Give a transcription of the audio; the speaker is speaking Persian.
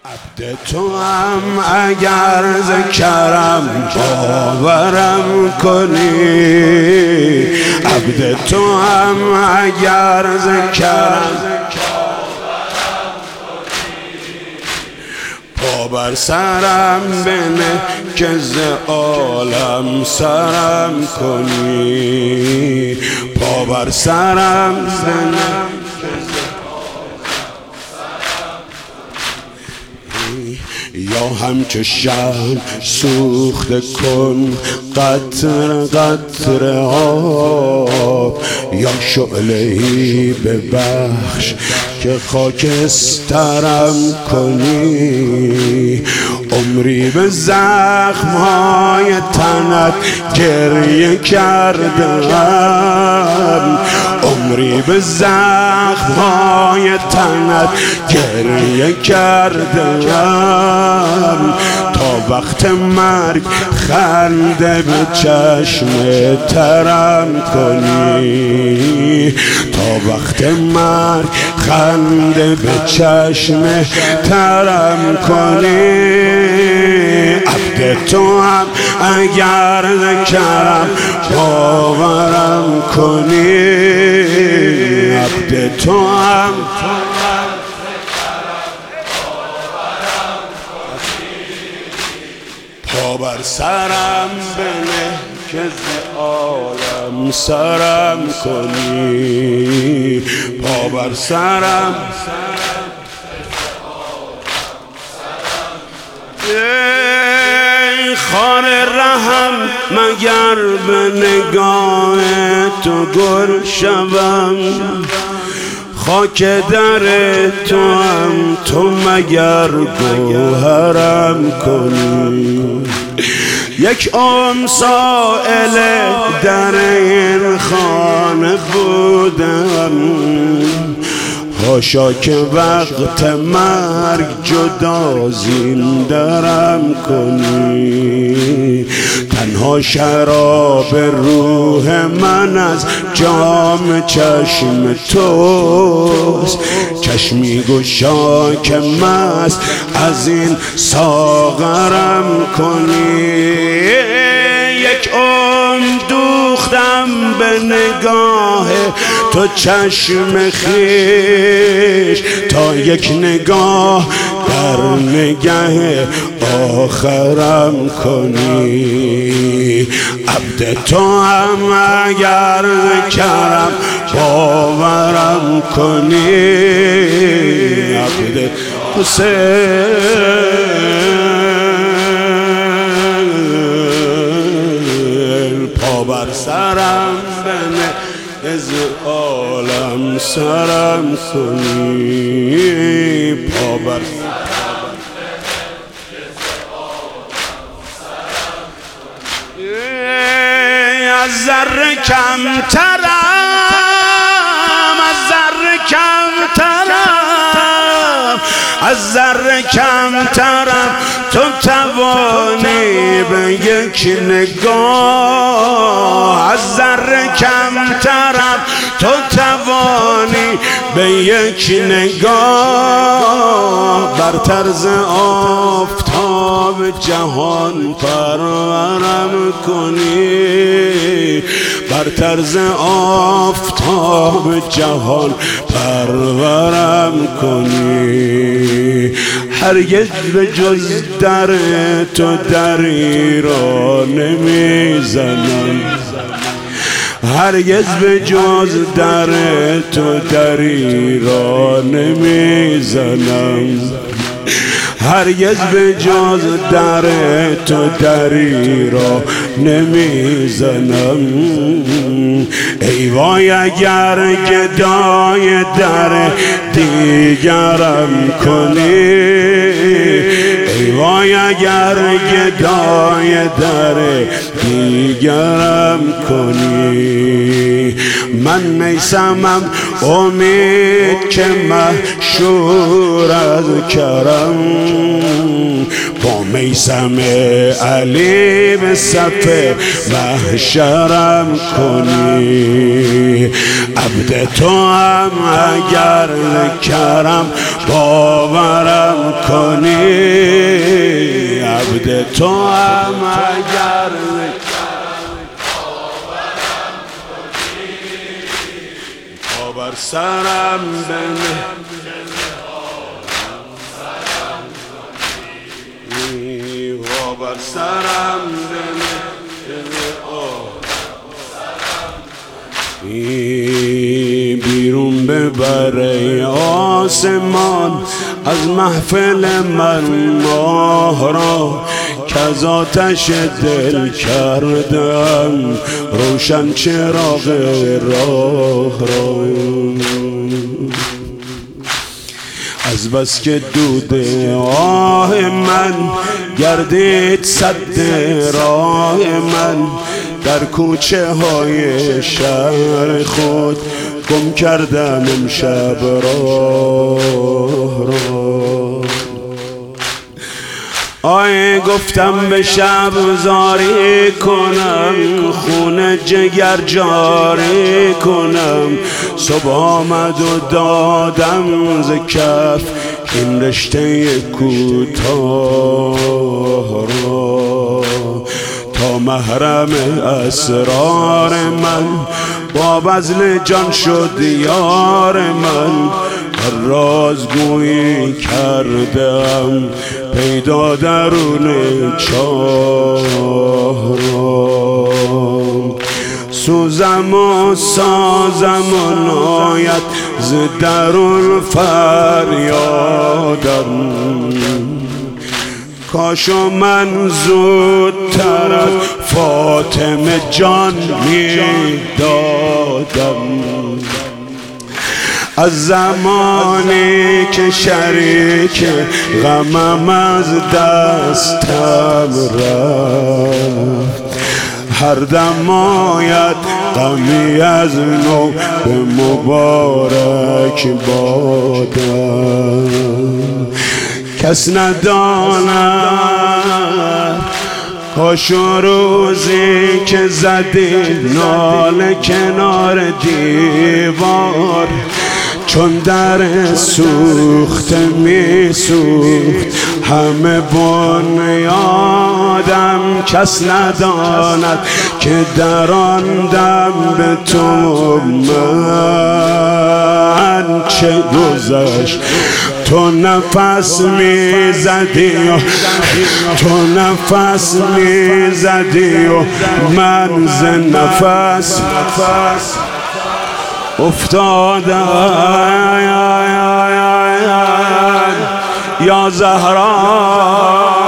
عبد تو هم اگر ز کرم باورم کنی، عبد تو هم اگر ز کرم پا بر سرم بنه که ز عالم سرم کنی، پا بر سرم بنه یا همچو شمع سوخته کن قطره قطره آب، یا شعله‌ای ببخش که خاکسترم کنی. عمری به زخم‌های تنت گریه کردم، عمری به زخم‌های تنت گریه کردم، تا وقت مرگ خنده به چشم ترم کنی، تا وقت مرگ خنده به چشم ترم کنی. عبد تو هم اگر کرم باورم کنی، عبد تو هم پا بر سرم بنه که ز عالم سرم کنی، پا بر سرم ای خار رحم مگر به نگاه تو گل شوم، خاک در تو هم تو مگر گوهرم کنی. یک سائل در این خانه بودم، حاشا که وقت مرگ جدا زین درم کنی. تنها شراب روح من از جام چشم توست، چشمی گشا که مست از این ساغرم کنی. یک دوختم به نگاه تو چشم خیش، تا یک نگاه در نگه آخرم کنی. عبد تو هم اگر کرم باورم کنی، عبد حسین پا بر سرم بنه از عالم سرم کنی، پا بر از ذره کمترم، از ذره کمترم، از ذره کمترم، تو توانی به یک نگاه، از ذره کمترم، تو توانی به یک نگاه، بر طرز آفتاب جهان پرورم کنی، بر طرز آفتاب جهان پرورم کنی. هرگز به جز در تو دری را نمیزنم، هرگز به جز در تو دری را نمیزنم، هرگز به جز در تو دری را نمیزنم. ای وای اگر گدای در دیگرم کنی، ای وای اگر گدای در دیگرم کنی. من میسمم امید که مشهور از کرم، با میثم علی به صف محشرم کنی. عبد تو هم اگر کرم باورم کنی. عبد تو هم اگر بر سرم بنه و بر سرم بنه بیرون ببره آسمان از محفل من ماه را کز آتش دل کردم روشن چراغ راه را. از بس که دود آه من گردید سد راه من در کوچه های شهر خود گم کردم امشب راه را. آی گفتم به شب زاری کنم خون جگر جاری کنم. صبح آمد و دادم ز کف این رشته کوتاه را تا محرم اسرار من با بذل جان شد یار من. هر رازگویی کردم پیدا درون چاه را. سوزم و سازم و ناید ز درون فریادم. کاشو من زودتر از فاطمه جان میدادم. از زمانی که شریک غمم از دستم رفت هر دم آید غمی از نو به مبارک بادم. کس نداند کاش روزی که زدی ناله کنار دیوار چون در سوخته می سوخت همه بنیادم. کس نداند که در آن دم به تو من چه گذشت. تو نفس می زدی و تو نفس می زدی و من ز نفس افتادم. یا زهرا